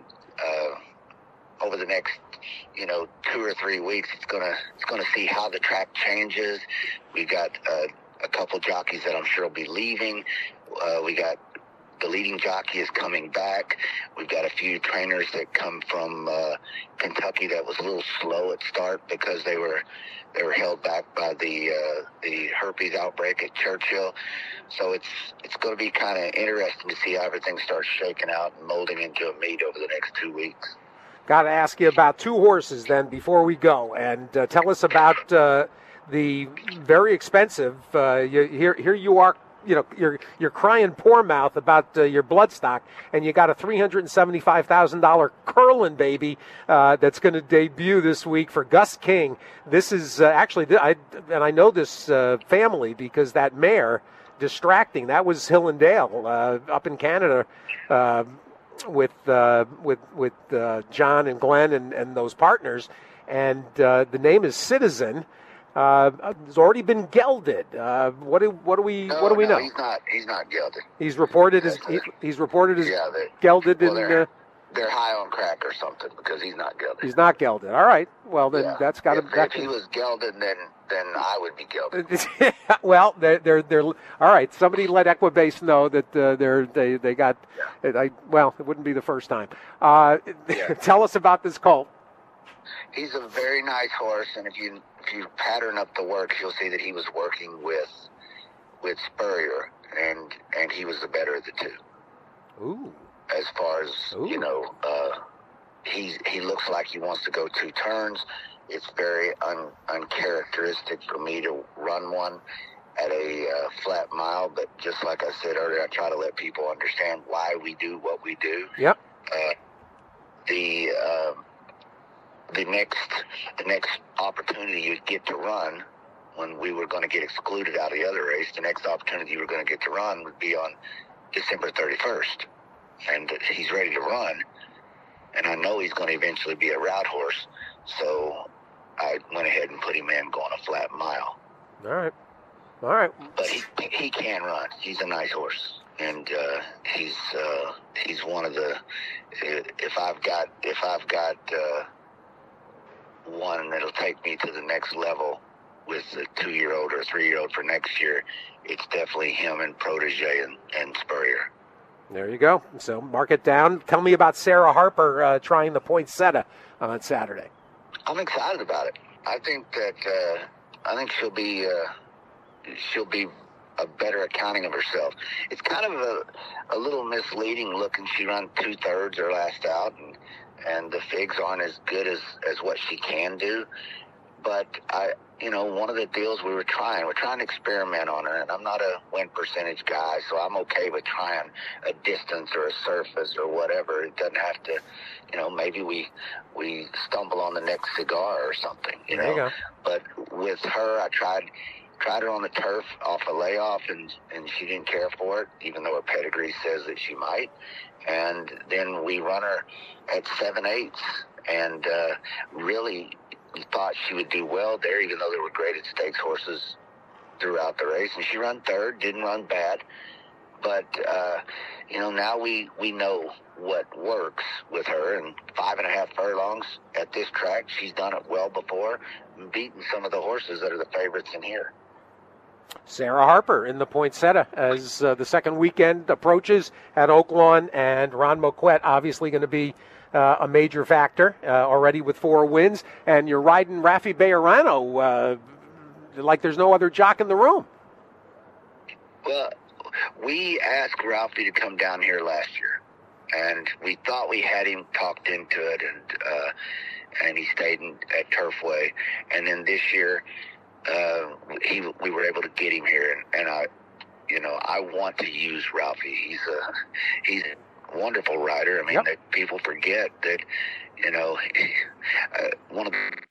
uh, over the next, you know, two or three weeks, it's gonna it's gonna see how the track changes. We got uh, a couple jockeys that I'm sure will be leaving. Uh, we got the leading jockey is coming back. We've got a few trainers that come from uh, Kentucky that was a little slow at start because they were they were held back by the uh, the herpes outbreak at Churchill. So it's it's going to be kind of interesting to see how everything starts shaking out and molding into a meet over the next two weeks. Got to ask you about two horses then before we go, and uh, tell us about uh, the very expensive. Uh, you, here, here you are. You know, you're you're crying poor mouth about uh, your bloodstock, and you got a three hundred and seventy-five thousand dollar Curlin baby uh, that's going to debut this week for Gus King. This is uh, actually, I and I know this uh, family because that mare, Distracting, that was Hill and Dale uh, up in Canada uh, with uh, with with uh, John and Glenn and, and those partners, and uh, the name is Citizen. Uh, has already been gelded. Uh, what do what do we no, what do we no, know? He's not. He's not gelded. He's reported as he, he's reported as yeah, gelded well, in. They're, uh, they're high on crack or something because he's not gelded. He's not gelded. All right. Well, then yeah. that's got to. If, if he was gelded, then then I would be gelded. Well, they're they're they're all right. Somebody let Equibase know that uh, they're they they got. Yeah. I well, it wouldn't be the first time. Uh, yeah. Tell us about this colt. He's a very nice horse, and if you if you pattern up the work, you'll see that he was working with with Spurrier, and and he was the better of the two. Ooh. As far as Ooh. you know, uh, he's he looks like he wants to go two turns. It's very un, uncharacteristic for me to run one at a uh, flat mile, but just like I said earlier, I try to let people understand why we do what we do. Yep. Uh, the uh, The next, the next opportunity you'd get to run when we were going to get excluded out of the other race, the next opportunity you were going to get to run would be on December thirty-first. And he's ready to run. And I know he's going to eventually be a route horse. So I went ahead and put him in going a flat mile. All right. All right. But he, he can run. He's a nice horse. And uh, he's uh, he's one of the, if I've got, if I've got, uh, one that'll take me to the next level with a two-year-old or a three-year-old for next year, it's definitely him and Protege and, and Spurrier. There you go. So mark it down. Tell me about Sarah Harper uh, trying the poinsettia on Saturday. I'm excited about it. I think that uh, I think she'll be uh, she'll be a better accounting of herself. It's kind of a, a little misleading looking. She ran two-thirds her last out, and and the figs aren't as good as, as what she can do. But, I, you know, one of the deals we were trying, we're trying to experiment on her, and I'm not a win percentage guy, so I'm okay with trying a distance or a surface or whatever. It doesn't have to, you know, maybe we we stumble on the next cigar or something, you there know. You go. But with her, I tried tried her on the turf off a layoff, and, and she didn't care for it, even though her pedigree says that she might. And then we run her at seven eighths, and uh, really thought she would do well there, even though there were graded stakes horses throughout the race. And she ran third, didn't run bad. But, uh, you know, now we, we know what works with her. And five and a half furlongs at this track, she's done it well before, beating some of the horses that are the favorites in here. Sarah Harper in the poinsettia as uh, the second weekend approaches at Oaklawn, and Ron Moquett obviously going to be uh, a major factor uh, already with four wins. And you're riding Rafi Bejarano uh, like there's no other jock in the room. Well, we asked Ralphie to come down here last year, and we thought we had him talked into it, and uh, and he stayed in, at Turfway. And then this year, uh, he we were able to get him here, and, and I, you know, I want to use Ralphie. He's a he's a wonderful rider. I mean, yep. that people forget that, you know, uh, one of the